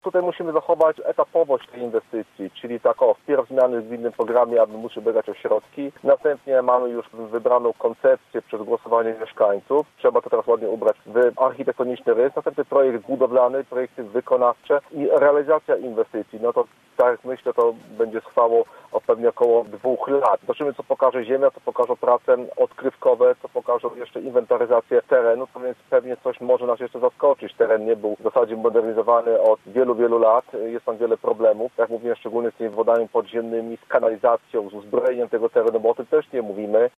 tutaj musimy zachować etapowość tej inwestycji, czyli wpierw zmiany w innym programie, aby móc ubiegać o środki. Następnie mamy już wybraną koncepcję przez głosowanie mieszkańców. Trzeba to teraz ładnie ubrać w architektoniczny rys. Następnie projekt budowlany, projekty wykonawcze i realizacja inwestycji. No to tak jak myślę, to będzie trwało pewnie około 2 lat. Zobaczymy, co pokaże ziemia, co pokażą prace odkrywkowe, co pokażą jeszcze inwentaryzację terenu, to więc pewnie coś może nas jeszcze zaskoczyć. Teren nie był w zasadzie modernizowany od wielu, wielu lat. Jest tam wiele problemów, jak mówiłem, szczególnie z tymi wodami podziemnymi, z kanalizacją, z uzbrojeniem tego terenu, bo o tym też nie mówimy.